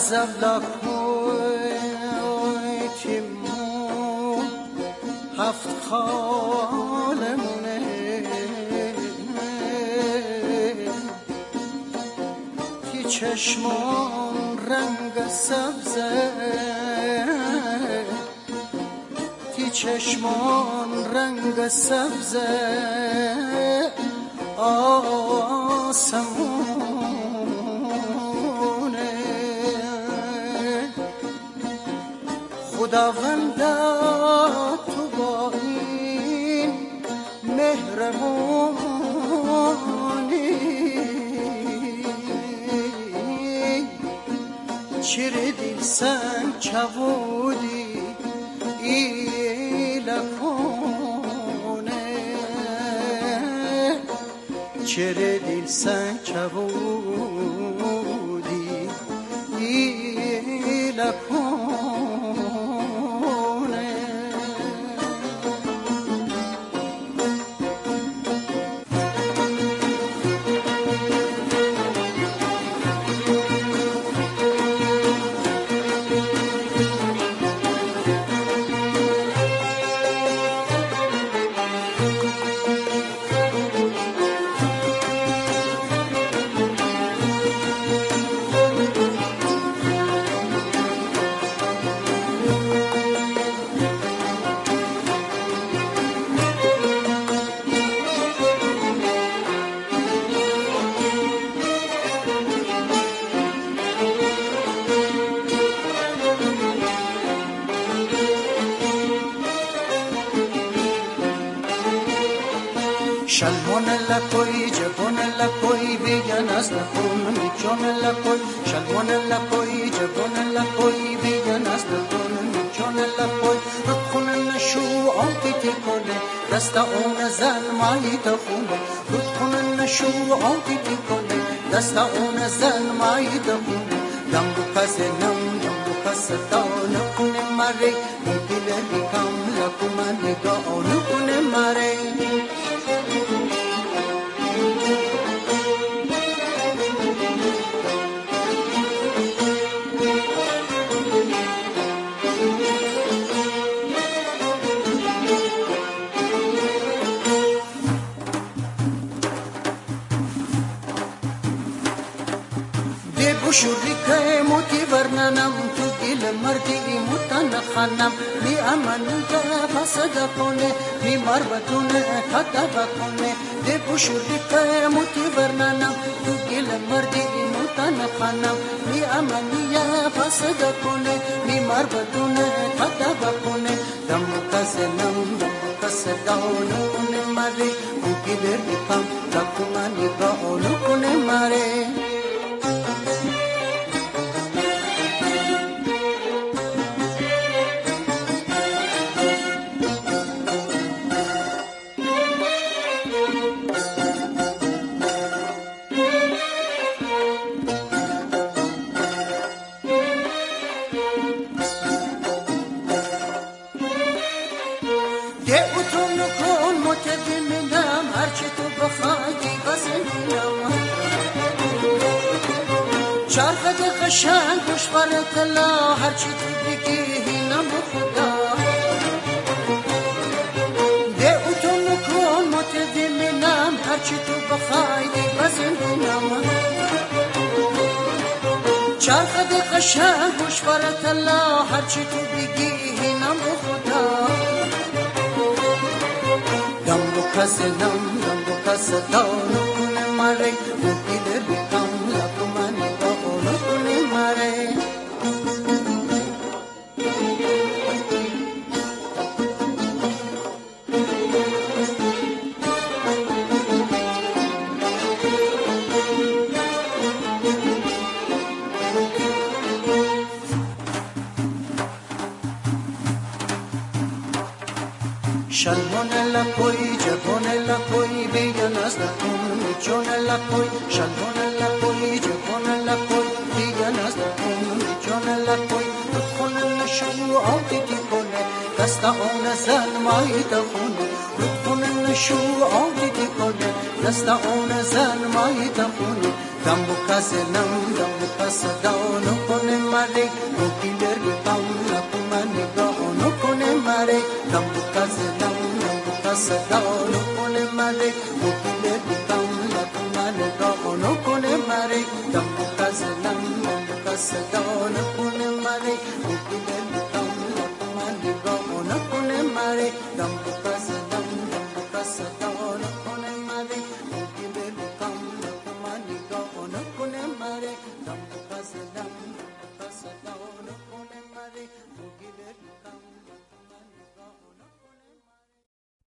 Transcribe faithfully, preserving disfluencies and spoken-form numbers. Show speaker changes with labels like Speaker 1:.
Speaker 1: زبلکوی تیمون هفت خالمونه تی چشمان رنگ سبزه تی چشمان رنگ سبزه آسمونه خداوندا تو با این مهربونی چیره دیل سن چوودی ایلکونه چیره دیل سن چوودی ایلکونه شلوان لکوی جبان لکوی بیان از لکون میچون لکوی شلوان لکوی جبان لکوی بیان از لکون میچون لکوی رخون نشو آتی تی کنه دست اون زن مایی دخونه رخون نشو آتی تی کنه دست اون زن مایی دخونه دم بو کس نم دم بو کس دانه کنه مره مدل بیکم لکومن دانه کنه مره شوری که موتی ورننم تو گل مردی موتن خانم می امنی که فسد کنه می مربتونه خطا کنه ده بشوری که موتی ورننم تو گل مردی موتن خانم می امنی فسد کنه می مربتونه خطا کنه دم کسنم دم کسداونو کنه ماره موتی بردی کم لکمانی باونو کنه ماره چرخ قشنگ گوش برات الله هرچی تو بگی اینم خدا ده اتون کن متدمنم هرچی تو بخوای بزنم چرخ قشنگ گوش برات الله هرچی تو بگی اینم خدا دم بو کس نم دم بو کس دانو کنه مره مدل بیکم لکمانی باونو کنه مره شلوان لکوی جوان لکوی بیان از لکون میچون لکوی شلوان لکوی جوان لکوی بیان از لکون میچون لکوی رخون نشو آتی تی کنه دست اون زن مایی دخونه رخون نشو آتی تی کنه دست اون زن مایی دخونه دم بو کس نم دم بو کس دانو کنه mare kokiler tam la kumani ga no kone mare tam kaz tam kaz da no kone mare kokiler tam la kumani ga no kone mare tam kaz tam kaz da no kone mare kokiler tam la kumani ga no kone mare tam